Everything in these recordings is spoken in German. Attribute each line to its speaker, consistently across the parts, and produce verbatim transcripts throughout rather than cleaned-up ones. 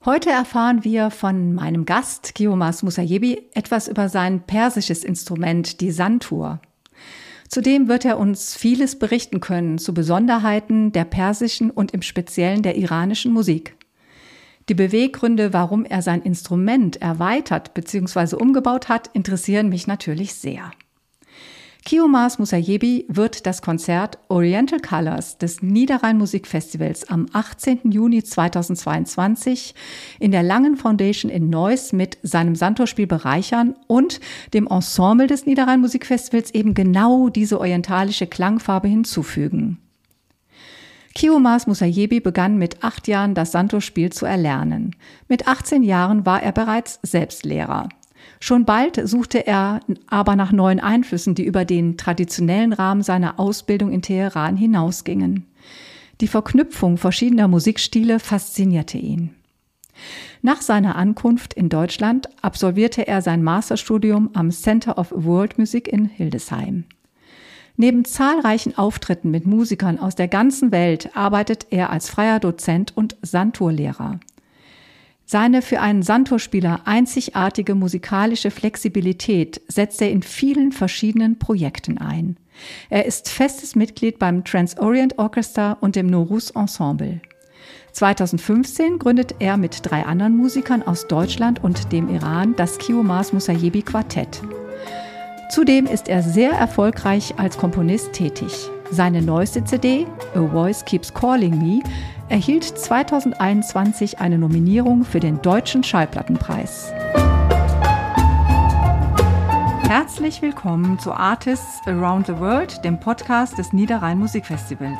Speaker 1: Heute erfahren wir von meinem Gast, Kiomas Musayebi, etwas über sein persisches Instrument, die Santur. Zudem wird er uns vieles berichten können zu Besonderheiten der persischen und im Speziellen der iranischen Musik. Die Beweggründe, warum er sein Instrument erweitert bzw. umgebaut hat, interessieren mich natürlich sehr. Kiomas Musayebi wird das Konzert Oriental Colors des Niederrhein Musikfestivals am achtzehnten Juni zweitausendzweiundzwanzig in der Langen Foundation in Neuss mit seinem Santurspiel bereichern und dem Ensemble des Niederrhein Musikfestivals eben genau diese orientalische Klangfarbe hinzufügen. Kiomas Musayebi begann mit acht Jahren das Santurspiel zu erlernen. Mit achtzehn Jahren war er bereits Selbstlehrer. Schon bald suchte er aber nach neuen Einflüssen, die über den traditionellen Rahmen seiner Ausbildung in Teheran hinausgingen. Die Verknüpfung verschiedener Musikstile faszinierte ihn. Nach seiner Ankunft in Deutschland absolvierte er sein Masterstudium am Center of World Music in Hildesheim. Neben zahlreichen Auftritten mit Musikern aus der ganzen Welt arbeitet er als freier Dozent und Santurlehrer. Seine für einen Santurspieler einzigartige musikalische Flexibilität setzt er in vielen verschiedenen Projekten ein. Er ist festes Mitglied beim Trans-Orient Orchestra und dem Nowruz Ensemble. zweitausendfünfzehn gründet er mit drei anderen Musikern aus Deutschland und dem Iran das Kiomas Musayebi Quartett. Zudem ist er sehr erfolgreich als Komponist tätig. Seine neueste C D, A Voice Keeps Calling Me, erhielt zweitausendeinundzwanzig eine Nominierung für den Deutschen Schallplattenpreis. Herzlich willkommen zu Artists Around the World, dem Podcast des Niederrhein Musikfestivals.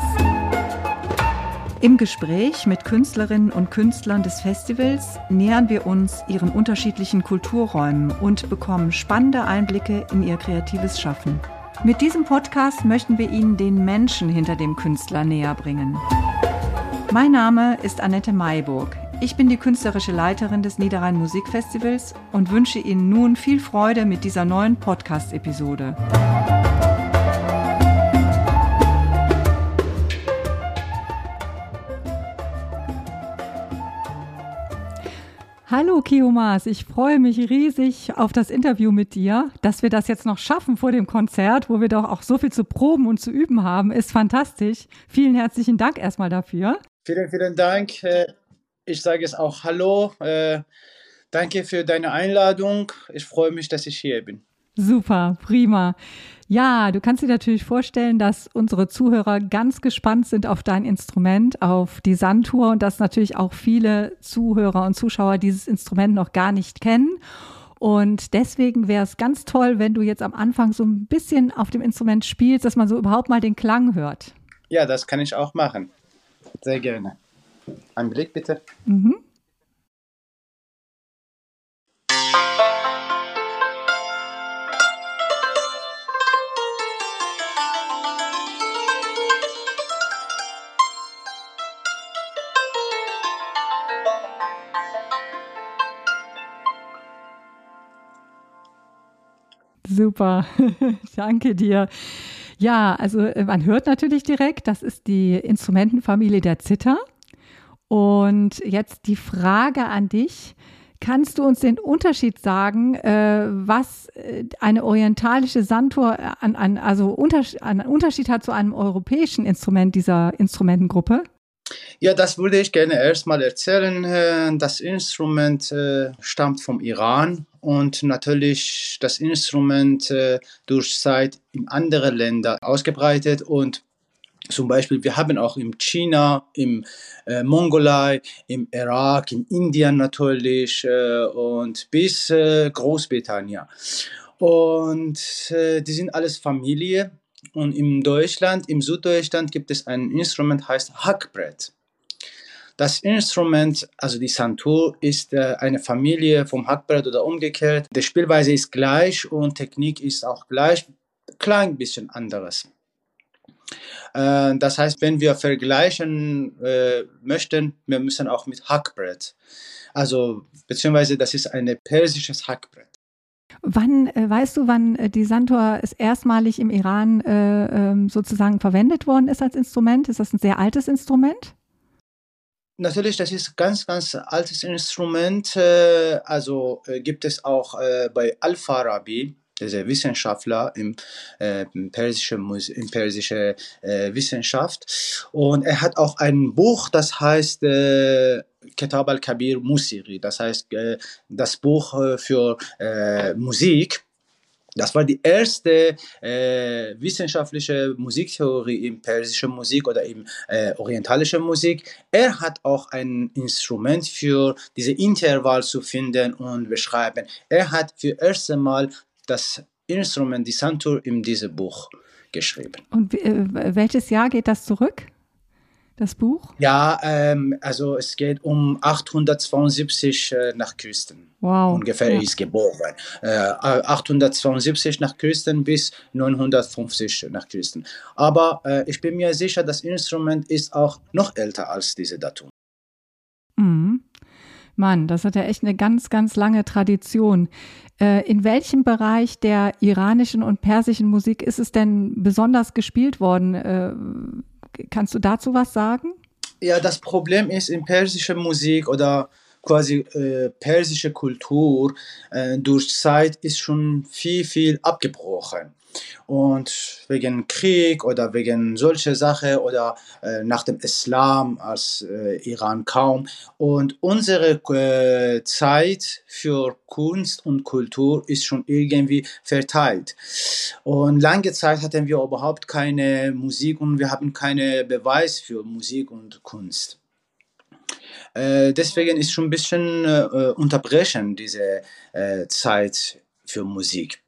Speaker 1: Im Gespräch mit Künstlerinnen und Künstlern des Festivals nähern wir uns ihren unterschiedlichen Kulturräumen und bekommen spannende Einblicke in ihr kreatives Schaffen. Mit diesem Podcast möchten wir Ihnen den Menschen hinter dem Künstler näher bringen. Mein Name ist Annette Mayburg. Ich bin die künstlerische Leiterin des Niederrhein Musikfestivals und wünsche Ihnen nun viel Freude mit dieser neuen Podcast-Episode. Hallo Kiomas, ich freue mich riesig auf das Interview mit dir. Dass wir das jetzt noch schaffen vor dem Konzert, wo wir doch auch so viel zu proben und zu üben haben, ist fantastisch. Vielen herzlichen Dank erstmal dafür.
Speaker 2: Vielen, vielen Dank. Ich sage es auch Hallo. Danke für deine Einladung. Ich freue mich, dass ich hier bin.
Speaker 1: Super, prima. Ja, du kannst dir natürlich vorstellen, dass unsere Zuhörer ganz gespannt sind auf dein Instrument, auf die Santur und dass natürlich auch viele Zuhörer und Zuschauer dieses Instrument noch gar nicht kennen. Und deswegen wäre es ganz toll, wenn du jetzt am Anfang so ein bisschen auf dem Instrument spielst, dass man so überhaupt mal den Klang hört.
Speaker 2: Ja, das kann ich auch machen. Sehr gerne. Einen Blick bitte.
Speaker 1: Mhm. Super, danke dir. Ja, also man hört natürlich direkt, das ist die Instrumentenfamilie der Zither. Und jetzt die Frage an dich, kannst du uns den Unterschied sagen, äh, was eine orientalische Santur an, an, also unter, einen Unterschied hat zu einem europäischen Instrument dieser Instrumentengruppe?
Speaker 2: Ja, das würde ich gerne erstmal erzählen. Das Instrument stammt vom Iran und natürlich das Instrument durch Zeit in andere Länder ausgebreitet und zum Beispiel wir haben auch in China, im äh, Mongolei, im Irak, in Indien natürlich äh, und bis äh, Großbritannien. Und äh, die sind alles Familie. Und in Deutschland, im Süddeutschland gibt es ein Instrument, heißt Hackbrett. Das Instrument, also die Santur, ist äh, eine Familie vom Hackbrett oder umgekehrt. Die Spielweise ist gleich und Technik ist auch gleich, klang ein bisschen anderes. Äh, das heißt, wenn wir vergleichen äh, möchten, wir müssen auch mit Hackbrett. Also, beziehungsweise das ist ein persisches Hackbrett.
Speaker 1: Wann, äh, weißt du, wann äh, die Santur ist erstmalig im Iran äh, ähm, sozusagen verwendet worden ist als Instrument? Ist das ein sehr altes Instrument?
Speaker 2: Natürlich, das ist ganz, ganz altes Instrument. Äh, also äh, gibt es auch äh, bei Al-Farabi, dieser Wissenschaftler im, äh, im persische, Mus in persische äh, Wissenschaft. Und er hat auch ein Buch, das heißt äh, Kitab al-Kabir Musiri, das heißt äh, das Buch äh, für äh, Musik. Das war die erste äh, wissenschaftliche Musiktheorie in persischer Musik oder in äh, orientalischer Musik. Er hat auch ein Instrument für diese Intervall zu finden und beschreiben. Er hat für das erste Mal das Instrument, die Santur, in diesem Buch geschrieben.
Speaker 1: Und äh, welches Jahr geht das zurück, das Buch?
Speaker 2: Ja, ähm, also es geht um achthundertzweiundsiebzig äh, nach Christen.
Speaker 1: Wow.
Speaker 2: Ungefähr
Speaker 1: Ja.
Speaker 2: ist geboren. Äh, achthundertzweiundsiebzig nach Christen bis neunhundertfünfzig nach Christen. Aber äh, ich bin mir sicher, das Instrument ist auch noch älter als diese Datum.
Speaker 1: Mhm. Mann, das hat ja echt eine ganz, ganz lange Tradition. Äh, in welchem Bereich der iranischen und persischen Musik ist es denn besonders gespielt worden? Äh, kannst du dazu was sagen?
Speaker 2: Ja, das Problem ist in persischer Musik oder quasi äh, persische Kultur äh, durch Zeit ist schon viel, viel abgebrochen. Und wegen Krieg oder wegen solcher Sachen oder äh, nach dem Islam als äh, Iran kaum. Und unsere äh, Zeit für Kunst und Kultur ist schon irgendwie verteilt. Und lange Zeit hatten wir überhaupt keine Musik und wir haben keinen Beweis für Musik und Kunst. Äh, deswegen ist schon ein bisschen äh, unterbrechen diese äh, Zeit für Musik.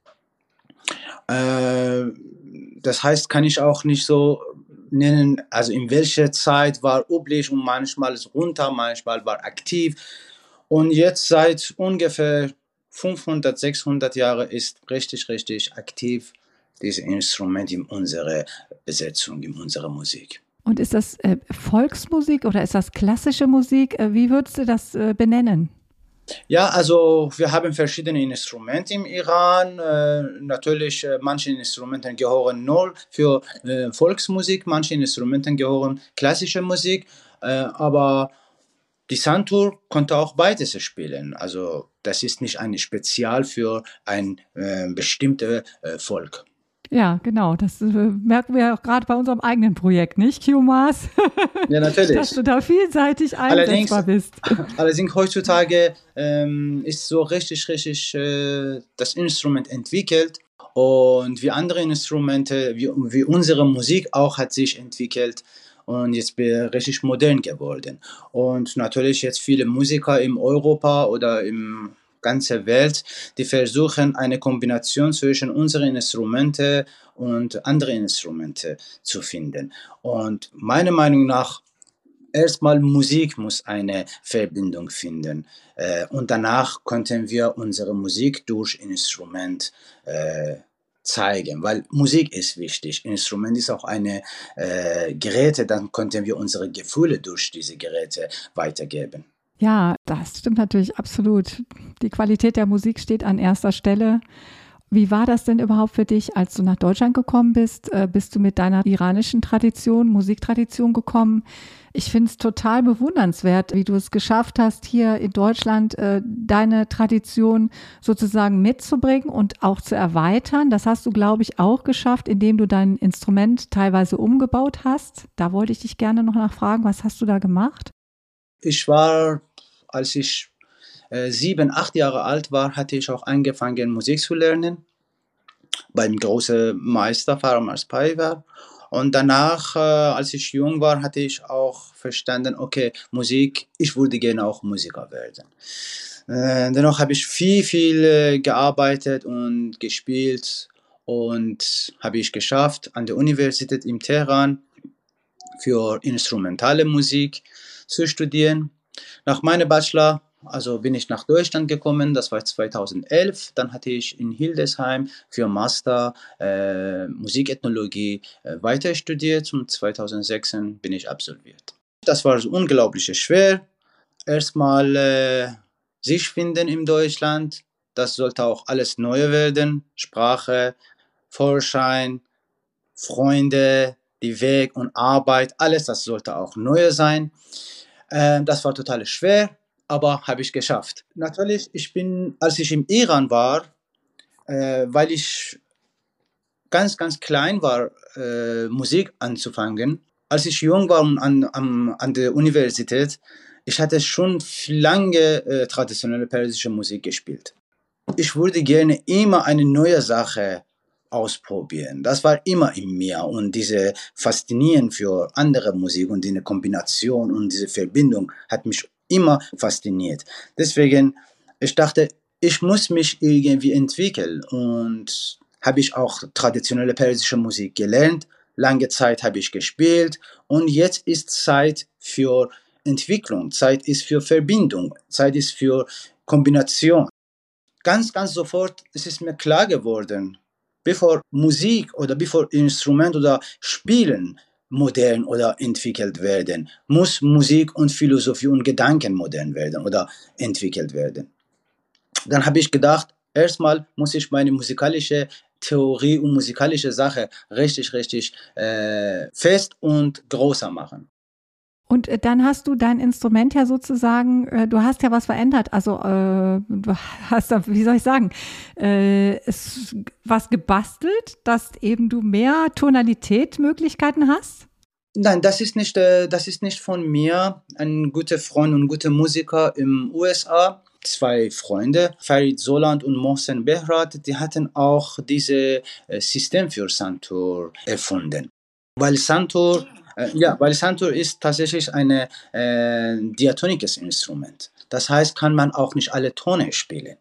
Speaker 2: Äh, das heißt, kann ich auch nicht so nennen, also in welcher Zeit war üblich und manchmal ist runter, manchmal war aktiv. Und jetzt seit ungefähr fünfhundert, sechshundert Jahren ist richtig, richtig aktiv dieses Instrument in unserer Besetzung, in unserer Musik.
Speaker 1: Und ist das äh, Volksmusik oder ist das klassische Musik? Äh, wie würdest du das äh, benennen?
Speaker 2: Ja, also wir haben verschiedene Instrumente im Iran. Äh, natürlich, äh, manche Instrumente gehören nur für äh, Volksmusik, manche Instrumente gehören klassische Musik, äh, aber die Santur konnte auch beides spielen. Also das ist nicht ein Spezial für ein äh, bestimmtes äh, Volk.
Speaker 1: Ja, genau. Das äh, merken wir auch gerade bei unserem eigenen Projekt, nicht, Q-Mars?
Speaker 2: Ja, natürlich.
Speaker 1: Dass du da vielseitig
Speaker 2: Allerdings,
Speaker 1: einsetzbar bist.
Speaker 2: allerdings heutzutage ähm, ist so richtig, richtig äh, das Instrument entwickelt und wie andere Instrumente, wie, wie unsere Musik auch hat sich entwickelt und jetzt bin ich richtig modern geworden. Und natürlich jetzt viele Musiker in Europa oder im ganze Welt, die versuchen eine Kombination zwischen unseren Instrumente und anderen Instrumente zu finden. Und meiner Meinung nach erstmal Musik muss eine Verbindung finden äh, und danach könnten wir unsere Musik durch Instrument äh, zeigen, weil Musik ist wichtig. Instrument ist auch eine äh, Geräte, dann könnten wir unsere Gefühle durch diese Geräte weitergeben.
Speaker 1: Ja, das stimmt natürlich absolut. Die Qualität der Musik steht an erster Stelle. Wie war das denn überhaupt für dich, als du nach Deutschland gekommen bist? Bist du mit deiner iranischen Tradition, Musiktradition gekommen? Ich finde es total bewundernswert, wie du es geschafft hast, hier in Deutschland deine Tradition sozusagen mitzubringen und auch zu erweitern. Das hast du, glaube ich, auch geschafft, indem du dein Instrument teilweise umgebaut hast. Da wollte ich dich gerne noch nachfragen, was hast du da gemacht?
Speaker 2: Ich war, als ich äh, sieben, acht Jahre alt war, hatte ich auch angefangen, Musik zu lernen beim großen Meister Farmers Paiva. Und danach, äh, als ich jung war, hatte ich auch verstanden, okay, Musik, ich würde gerne auch Musiker werden. Äh, dennoch habe ich viel, viel äh, gearbeitet und gespielt und habe ich geschafft, an der Universität in Teheran für instrumentale Musik zu studieren. Nach meinem Bachelor, also bin ich nach Deutschland gekommen, das war zweitausendelf. Dann hatte ich in Hildesheim für Master äh, Musikethnologie äh, weiter studiert und zweitausendsechzehn bin ich absolviert. Das war so unglaublich schwer. Erstmal äh, sich finden in Deutschland, das sollte auch alles neu werden. Sprache, Führerschein, Freunde, die Weg und Arbeit, alles das sollte auch neu sein. Äh, das war total schwer, aber habe ich geschafft. Natürlich, ich bin, als ich im Iran war, äh, weil ich ganz, ganz klein war, äh, Musik anzufangen. Als ich jung war und an, an, an der Universität, ich hatte schon lange äh, traditionelle persische Musik gespielt. Ich würde gerne immer eine neue Sache ausprobieren. Das war immer in mir und diese Faszinieren für andere Musik und diese Kombination und diese Verbindung hat mich immer fasziniert. Deswegen, ich dachte, ich muss mich irgendwie entwickeln und habe ich auch traditionelle persische Musik gelernt. Lange Zeit habe ich gespielt und jetzt ist Zeit für Entwicklung, Zeit ist für Verbindung, Zeit ist für Kombination. Ganz, ganz sofort ist es mir klar geworden, bevor Musik oder bevor Instrument oder Spielen modern oder entwickelt werden, muss Musik und Philosophie und Gedanken modern werden oder entwickelt werden. Dann habe ich gedacht, erstmal muss ich meine musikalische Theorie und musikalische Sache richtig, richtig äh, fest und größer machen.
Speaker 1: Und äh, dann hast du dein Instrument ja sozusagen, äh, du hast ja was verändert. Also äh, du hast da, wie soll ich sagen, äh, es, was gebastelt, dass eben du mehr Tonalitätmöglichkeiten hast?
Speaker 2: Nein, das ist nicht, äh, das ist nicht von mir. Ein guter Freund und guter Musiker im U S A, zwei Freunde, Farid Soland und Mohsen Behrat, die hatten auch dieses äh, System für Santur erfunden. Weil Santur, äh, ja, weil Santur ist tatsächlich ein äh, diatonisches Instrument. Das heißt, kann man auch nicht alle Töne spielen.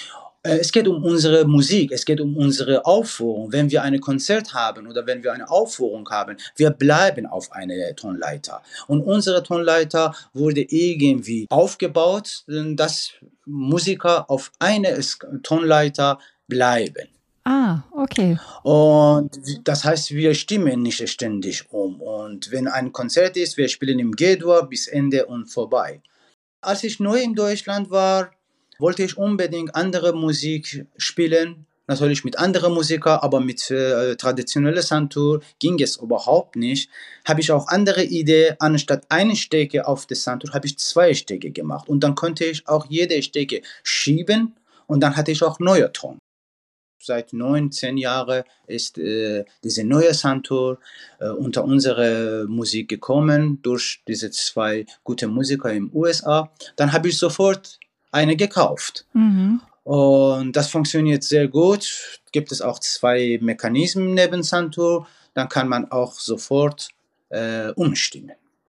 Speaker 2: Es geht um unsere Musik, es geht um unsere Aufführung. Wenn wir ein Konzert haben oder wenn wir eine Aufführung haben, wir bleiben auf einer Tonleiter. Und unsere Tonleiter wurde irgendwie aufgebaut, dass Musiker auf einer Tonleiter bleiben.
Speaker 1: Ah, okay.
Speaker 2: Und das heißt, wir stimmen nicht ständig um. Und wenn ein Konzert ist, wir spielen im G-Dur bis Ende und vorbei. Als ich neu in Deutschland war, wollte ich unbedingt andere Musik spielen, natürlich mit anderen Musikern, aber mit äh, traditioneller Santur ging es überhaupt nicht. Habe ich auch andere Ideen, anstatt eine Stecke auf der Santur, habe ich zwei Stecke gemacht und dann konnte ich auch jede Stecke schieben und dann hatte ich auch neue Ton. Seit neun, zehn Jahren ist äh, diese neue Santur äh, unter unsere Musik gekommen durch diese zwei gute Musiker im U S A. Dann habe ich sofort eine gekauft. Mhm. Und das funktioniert sehr gut. Gibt es auch zwei Mechanismen neben Santur, dann kann man auch sofort äh, umstimmen.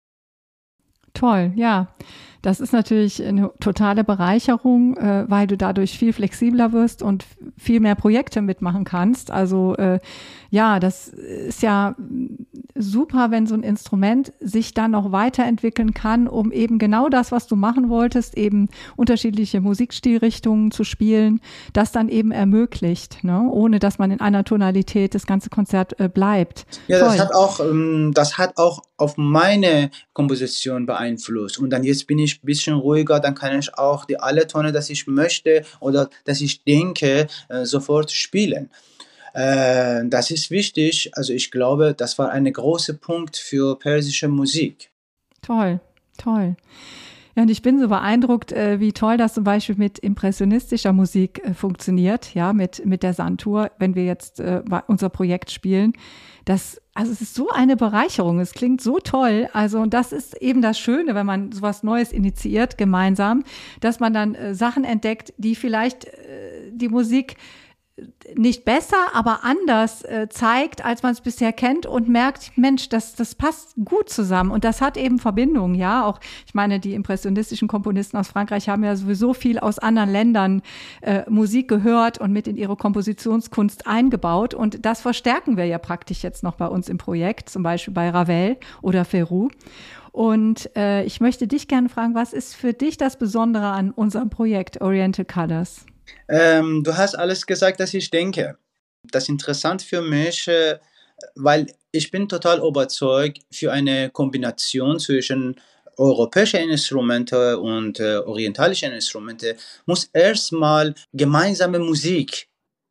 Speaker 1: Toll, ja. Das ist natürlich eine totale Bereicherung, äh, weil du dadurch viel flexibler wirst und viel mehr Projekte mitmachen kannst. Also äh, ja, das ist ja super, wenn so ein Instrument sich dann noch weiterentwickeln kann, um eben genau das, was du machen wolltest, eben unterschiedliche Musikstilrichtungen zu spielen, das dann eben ermöglicht, ne? Ohne dass man in einer Tonalität das ganze Konzert äh, bleibt.
Speaker 2: Ja, Toll. das hat auch, ähm, das hat auch auf meine Komposition beeinflusst. Und dann jetzt bin ich ein bisschen ruhiger, dann kann ich auch die alle Töne, dass ich möchte oder dass ich denke, äh, sofort spielen. Äh, das ist wichtig. Also ich glaube, das war ein großer Punkt für persische Musik.
Speaker 1: Toll, toll. Ja, und ich bin so beeindruckt, äh, wie toll das zum Beispiel mit impressionistischer Musik äh, funktioniert, ja, mit, mit der Santur, wenn wir jetzt äh, unser Projekt spielen. Das, also es ist so eine Bereicherung, es klingt so toll. Also, und das ist eben das Schöne, wenn man sowas Neues initiiert, gemeinsam, dass man dann äh, Sachen entdeckt, die vielleicht äh, die Musik nicht besser, aber anders äh, zeigt, als man es bisher kennt und merkt, Mensch, das, das passt gut zusammen und das hat eben Verbindungen, ja, auch, ich meine, die impressionistischen Komponisten aus Frankreich haben ja sowieso viel aus anderen Ländern äh, Musik gehört und mit in ihre Kompositionskunst eingebaut und das verstärken wir ja praktisch jetzt noch bei uns im Projekt, zum Beispiel bei Ravel oder Ferrou. Und äh, ich möchte dich gerne fragen, was ist für dich das Besondere an unserem Projekt Oriental Colors?
Speaker 2: Ähm, du hast alles gesagt, was ich denke. Das ist interessant für mich, äh, weil ich bin total überzeugt für eine Kombination zwischen europäischen Instrumenten und äh, orientalischen Instrumenten muss erstmal gemeinsame Musik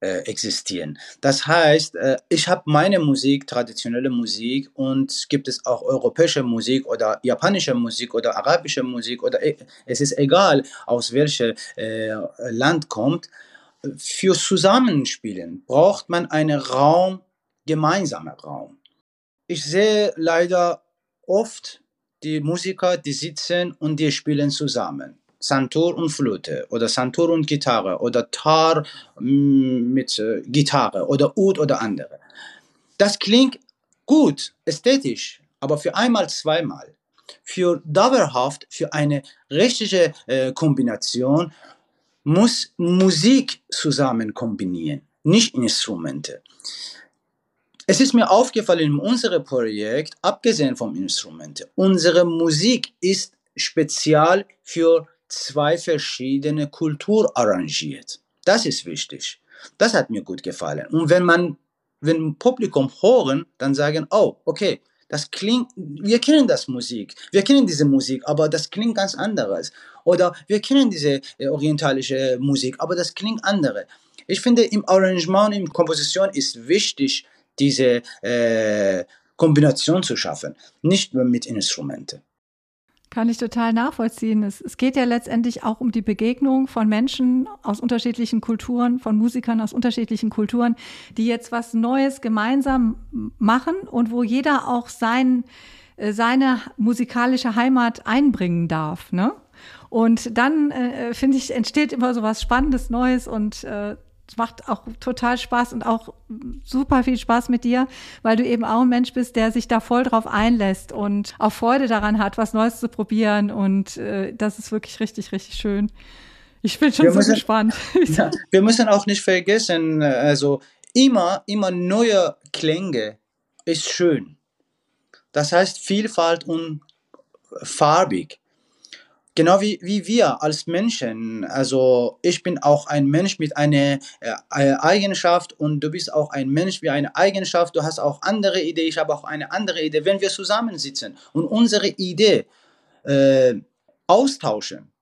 Speaker 2: äh, existieren. Das heißt, äh, ich habe meine Musik, traditionelle Musik, und gibt es auch europäische Musik oder japanische Musik oder arabische Musik oder e- es ist egal, aus welchem äh, Land kommt. Für Zusammenspielen braucht man einen Raum, gemeinsamen Raum. Ich sehe leider oft die Musiker, die sitzen und die spielen zusammen. Santur und Flöte oder Santur und Gitarre oder Tar mm, mit äh, Gitarre oder Ud oder andere. Das klingt gut, ästhetisch, aber für einmal, zweimal. Für dauerhaft, für eine richtige äh, Kombination muss Musik zusammen kombinieren, nicht Instrumente. Es ist mir aufgefallen in unserem Projekt, abgesehen vom Instrumente, unsere Musik ist speziell für zwei verschiedene Kulturen arrangiert. Das ist wichtig. Das hat mir gut gefallen. Und wenn man, wenn Publikum hören, dann sagen, oh, okay, das klingt, wir kennen das Musik, wir kennen diese Musik, aber das klingt ganz anderes. Oder wir kennen diese äh, orientalische Musik, aber das klingt andere. Ich finde, im Arrangement, in Komposition ist wichtig, diese äh, Kombination zu schaffen, nicht nur mit Instrumenten.
Speaker 1: Kann ich total nachvollziehen. Es, es geht ja letztendlich auch um die Begegnung von Menschen aus unterschiedlichen Kulturen, von Musikern aus unterschiedlichen Kulturen, die jetzt was Neues gemeinsam machen und wo jeder auch sein, seine musikalische Heimat einbringen darf, ne? Und dann, äh, finde ich, entsteht immer so was Spannendes, Neues und äh, es macht auch total Spaß und auch super viel Spaß mit dir, weil du eben auch ein Mensch bist, der sich da voll drauf einlässt und auch Freude daran hat, was Neues zu probieren. Und äh, das ist wirklich richtig, richtig schön. Ich bin schon
Speaker 2: Wir
Speaker 1: so
Speaker 2: müssen,
Speaker 1: gespannt.
Speaker 2: ja, wir müssen auch nicht vergessen, also immer, immer neue Klänge ist schön. Das heißt Vielfalt und farbig. Genau wie, wie wir als Menschen. Also ich bin auch ein Mensch mit einer äh, Eigenschaft und du bist auch ein Mensch mit einer Eigenschaft. Du hast auch andere Idee, ich habe auch eine andere Idee. Wenn wir zusammensitzen und unsere Idee äh, austauschen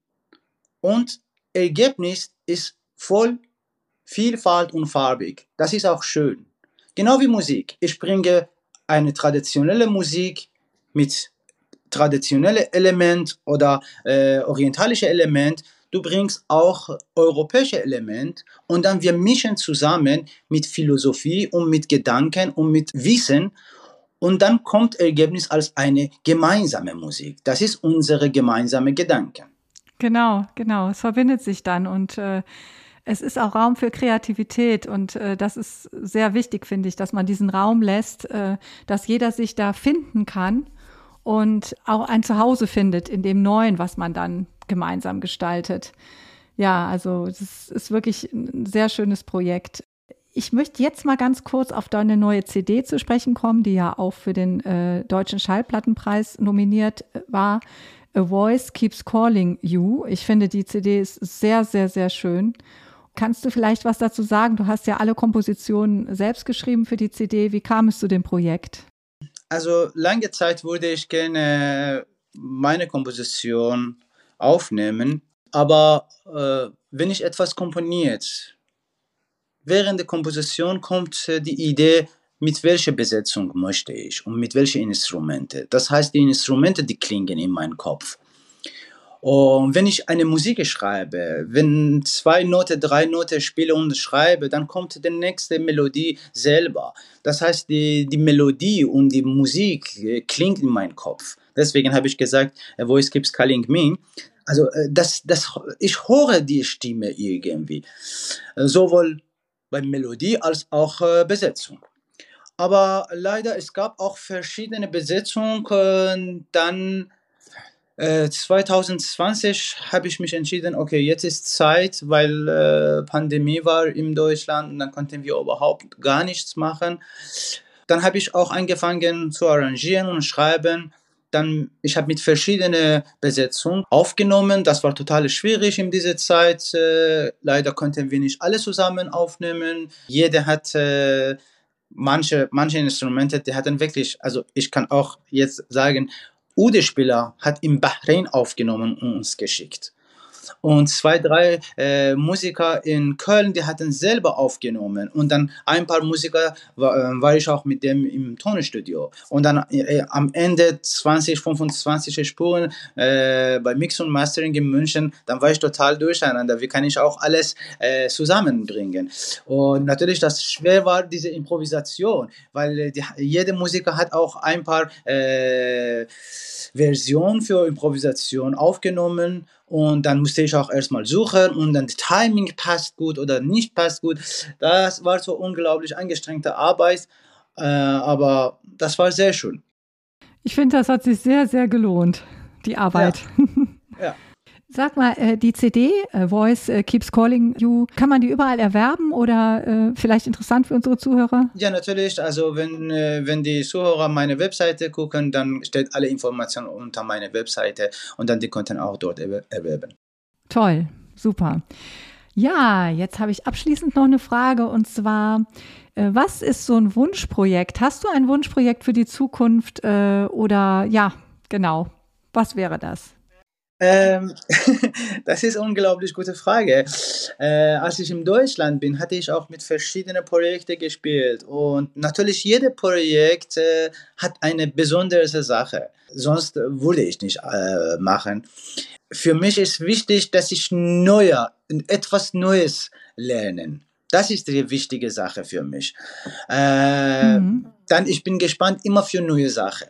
Speaker 2: und Ergebnis ist voll Vielfalt und farbig. Das ist auch schön. Genau wie Musik. Ich bringe eine traditionelle Musik mit traditionelle Element oder äh, orientalische Element, du bringst auch europäische Element und dann wir mischen zusammen mit Philosophie und mit Gedanken und mit Wissen und dann kommt Ergebnis als eine gemeinsame Musik. Das ist unsere gemeinsame Gedanke.
Speaker 1: Genau, genau. Es verbindet sich dann und äh, es ist auch Raum für Kreativität und äh, das ist sehr wichtig, finde ich, dass man diesen Raum lässt, äh, dass jeder sich da finden kann und auch ein Zuhause findet in dem Neuen, was man dann gemeinsam gestaltet. Ja, also das ist wirklich ein sehr schönes Projekt. Ich möchte jetzt mal ganz kurz auf deine neue C D zu sprechen kommen, die ja auch für den äh, Deutschen Schallplattenpreis nominiert war. A Voice Keeps Calling You. Ich finde, die C D ist sehr, sehr, sehr schön. Kannst du vielleicht was dazu sagen? Du hast ja alle Kompositionen selbst geschrieben für die C D. Wie kam es zu dem Projekt?
Speaker 2: Also lange Zeit würde ich gerne meine Komposition aufnehmen, aber äh, wenn ich etwas komponiert, während der Komposition kommt äh, die Idee, mit welcher Besetzung möchte ich und mit welchen Instrumente. Das heißt, die Instrumente, die klingen in meinem Kopf. Und wenn ich eine Musik schreibe, wenn zwei Noten, drei Noten spiele und schreibe, dann kommt die nächste Melodie selber. Das heißt, die, die Melodie und die Musik äh, klingt in meinem Kopf. Deswegen habe ich gesagt, A Voice Keeps Calling Me. Also äh, das, das, ich höre die Stimme irgendwie, äh, sowohl bei Melodie als auch äh, Besetzung. Aber leider, es gab auch verschiedene Besetzungen. Äh, dann äh, zwanzig zwanzig habe ich mich entschieden, okay, jetzt ist Zeit, weil äh, Pandemie war in Deutschland und dann konnten wir überhaupt gar nichts machen. Dann habe ich auch angefangen zu arrangieren und schreiben. Dann, ich habe mit verschiedenen Besetzungen aufgenommen. Das war total schwierig in dieser Zeit. Äh, leider konnten wir nicht alle zusammen aufnehmen. Jeder hat äh, manche, manche Instrumente, die hatten wirklich, also ich kann auch jetzt sagen, Ude Spieler hat in Bahrain aufgenommen und uns geschickt. Und zwei, drei äh, Musiker in Köln, die hatten selber aufgenommen. Und dann ein paar Musiker war, äh, war ich auch mit dem im Tonstudio. Und dann äh, am Ende zwanzig, fünfundzwanzig Spuren äh, bei Mix und Mastering in München, dann war ich total durcheinander. Wie kann ich auch alles äh, zusammenbringen? Und natürlich, das schwer war, diese Improvisation, weil äh, die, jeder Musiker hat auch ein paar äh, Versionen für Improvisation aufgenommen. Und dann musste ich auch erstmal suchen und dann das Timing passt gut oder nicht passt gut. Das war so unglaublich angestrengte Arbeit, äh, aber das war sehr schön.
Speaker 1: Ich finde, das hat sich sehr, sehr gelohnt, die Arbeit.
Speaker 2: Ja. Ja.
Speaker 1: Sag mal, äh, die C D, äh, Voice äh, Keeps Calling You, kann man die überall erwerben oder äh, vielleicht interessant für unsere Zuhörer?
Speaker 2: Ja, natürlich. Also wenn, äh, wenn die Zuhörer meine Webseite gucken, dann steht alle Informationen unter meiner Webseite und dann die konnten auch dort erwerben.
Speaker 1: Toll, super. Ja, jetzt habe ich abschließend noch eine Frage und zwar, äh, was ist so ein Wunschprojekt? Hast du ein Wunschprojekt für die Zukunft äh, oder ja, genau, was wäre das?
Speaker 2: Ähm, das ist eine unglaublich gute Frage. Äh, als ich in Deutschland bin, hatte ich auch mit verschiedenen Projekten gespielt. Und natürlich, jedes Projekt äh, hat eine besondere Sache. Sonst würde ich nicht äh, machen. Für mich ist wichtig, dass ich neuer, etwas Neues lerne. Das ist die wichtige Sache für mich. Äh, mhm. Dann, ich bin gespannt immer für neue Sachen.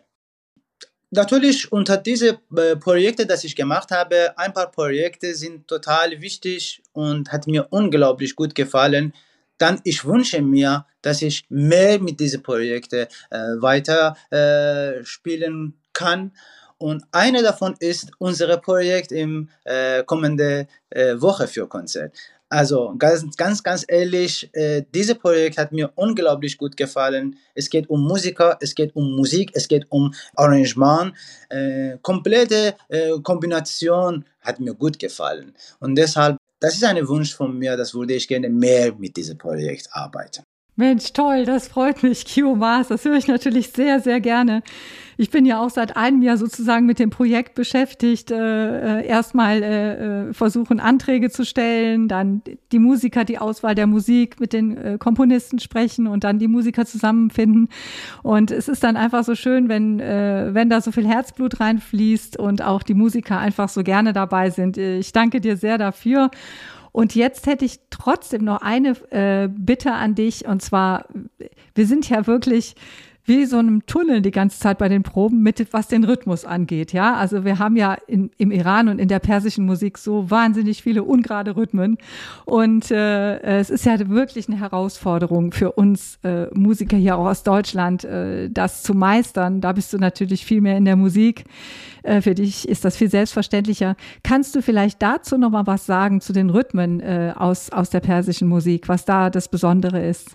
Speaker 2: Natürlich unter diese äh, Projekte, die ich gemacht habe, ein paar Projekte sind total wichtig und hat mir unglaublich gut gefallen. Dann ich wünsche mir, dass ich mehr mit diesen Projekten äh, weiter äh, spielen kann. Und eine davon ist unser Projekt im äh, kommende äh, Woche für Konzert. Also ganz, ganz, ganz ehrlich, äh, dieses Projekt hat mir unglaublich gut gefallen. Es geht um Musiker, es geht um Musik, es geht um Arrangement. Äh, komplette äh, Kombination hat mir gut gefallen. Und deshalb, das ist ein Wunsch von mir, das würde ich gerne mehr mit diesem Projekt arbeiten.
Speaker 1: Mensch, toll, das freut mich, Kio Maas. Das höre ich natürlich sehr, sehr gerne. Ich bin ja auch seit einem Jahr sozusagen mit dem Projekt beschäftigt, äh, erstmal äh, versuchen, Anträge zu stellen, dann die Musiker, die Auswahl der Musik mit den äh, Komponisten sprechen und dann die Musiker zusammenfinden. Und es ist dann einfach so schön, wenn, äh, wenn da so viel Herzblut reinfließt und auch die Musiker einfach so gerne dabei sind. Ich danke dir sehr dafür. Und jetzt hätte ich trotzdem noch eine äh, Bitte an dich, und zwar, wir sind ja wirklich wie so einem Tunnel die ganze Zeit bei den Proben, mit was den Rhythmus angeht, ja. Also wir haben ja in, im Iran und in der persischen Musik so wahnsinnig viele ungerade Rhythmen und äh, es ist ja wirklich eine Herausforderung für uns äh, Musiker hier auch aus Deutschland, äh, das zu meistern. Da bist du natürlich viel mehr in der Musik. Äh, für dich ist das viel selbstverständlicher. Kannst du vielleicht dazu noch mal was sagen zu den Rhythmen äh, aus, aus der persischen Musik, was da das Besondere ist?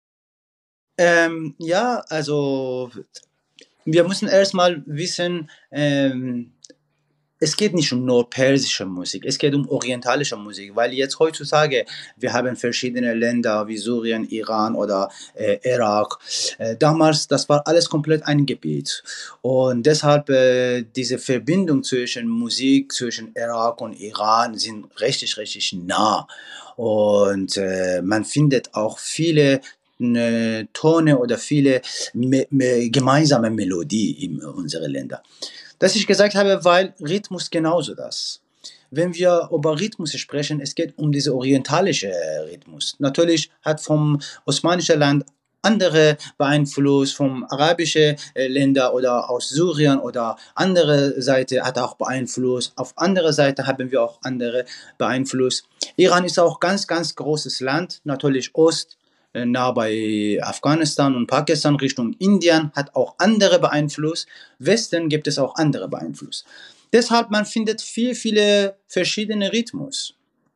Speaker 2: Ähm, ja, also wir müssen erstmal wissen, ähm, es geht nicht um nur persische Musik, es geht um orientalische Musik, weil jetzt heutzutage, wir haben verschiedene Länder wie Syrien, Iran oder äh, Irak. Äh, damals, das war alles komplett ein Gebiet. Und deshalb äh, diese Verbindung zwischen Musik, zwischen Irak und Iran sind richtig, richtig nah. Und äh, man findet auch viele Tone oder viele me- me- gemeinsame Melodie in unseren Ländern. Das ich gesagt habe, weil Rhythmus genauso das. Wenn wir über Rhythmus sprechen, es geht um diese orientalische Rhythmus. Natürlich hat vom osmanischen Land andere Beeinfluss, vom arabischen Länder oder aus Syrien oder andere Seite hat auch Beeinfluss. Auf andere Seite haben wir auch andere Beeinfluss. Iran ist auch ganz, ganz großes Land, natürlich Ost, nah bei Afghanistan und Pakistan Richtung Indien, hat auch andere Beeinfluss. Westen gibt es auch andere Beeinfluss. Deshalb man findet viel, viele verschiedene Rhythmus.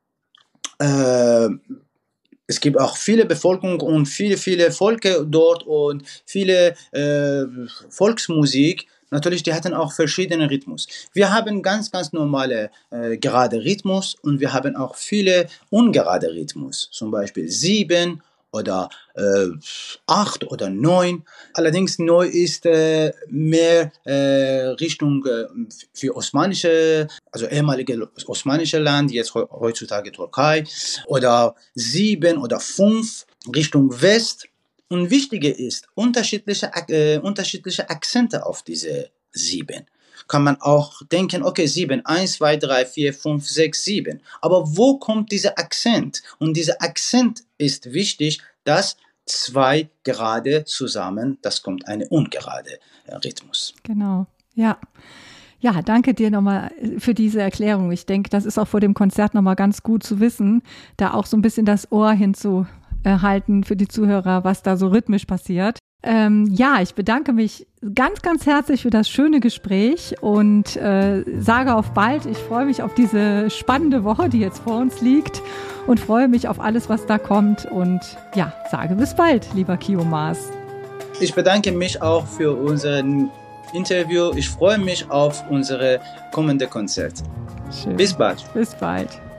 Speaker 2: Äh, es gibt auch viele Bevölkerung und viele, viele Volke dort und viele äh, Volksmusik. Natürlich, die hatten auch verschiedene Rhythmus. Wir haben ganz, ganz normale äh, gerade Rhythmus und wir haben auch viele ungerade Rhythmus. Zum Beispiel sieben oder äh, acht oder neun. Allerdings neun ist äh, mehr äh, Richtung äh, für osmanische, also ehemalige osmanische Land, jetzt heutzutage Türkei, oder sieben oder fünf Richtung West. Und wichtiger ist, unterschiedliche, äh, unterschiedliche Akzente auf diese sieben. Kann man auch denken, okay, sieben, eins, zwei, drei, vier, fünf, sechs, sieben. Aber wo kommt dieser Akzent? Und dieser Akzent ist wichtig, dass zwei gerade zusammen, das kommt eine ungerade Rhythmus.
Speaker 1: Genau, ja. Ja, danke dir nochmal für diese Erklärung. Ich denke, das ist auch vor dem Konzert nochmal ganz gut zu wissen, da auch so ein bisschen das Ohr hinzuhalten für die Zuhörer, was da so rhythmisch passiert. Ähm, ja, ich bedanke mich ganz, ganz herzlich für das schöne Gespräch und äh, sage auf bald. Ich freue mich auf diese spannende Woche, die jetzt vor uns liegt und freue mich auf alles, was da kommt und ja, sage bis bald, lieber Kio-Mas.
Speaker 2: Ich bedanke mich auch für unseren Interview. Ich freue mich auf unsere kommende Konzert.
Speaker 1: Schön.
Speaker 2: Bis bald.
Speaker 1: Bis bald.